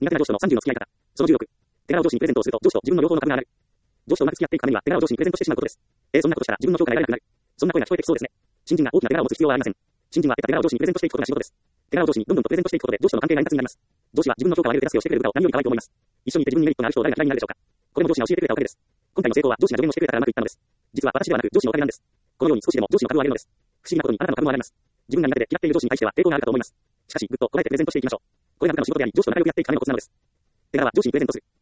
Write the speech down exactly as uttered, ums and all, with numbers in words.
苦手な上司とのさんじゅうの付き合い方。そのじゅうろく。手柄を上司にプレゼントをすると、上司と自分の両方の株が上がる。上司とうまく付き合っていくためには、手柄を上司にプレゼントしてしまうことです。えー、そんなことしたら自分の評価が得られなくなる。そんな声が聞こえてきそうですね。新人が大きな手柄を持つ必要はありません。新人は得た手柄を上司にプレゼントしていくことが仕事です。手柄を上司にどんどんとプレゼントしていくことで上司との関係が円滑になります。上司は自分の評価を上げる手助けをしてくれる部下を何より可愛く思います。一緒にいて自分にメリットがある人を誰が嫌いになるでしょうか。これも上司が教えてくれたおかげです。今回の成功は上司が助言をしてくれたからうまくいったのです。実は私ではなく上司のおかげなんです。このように少しでも上司の株を上げるのです。不思議なことにあなたの株も上がります。自分が苦手で嫌っている上司に対しては抵抗があるかと思います。しかし、ぐっとこらえてプレゼントしていきましょう。これがあなたの仕事であり、上司と仲良くやっていくためのコツなのです。手柄は上司にプレゼントする。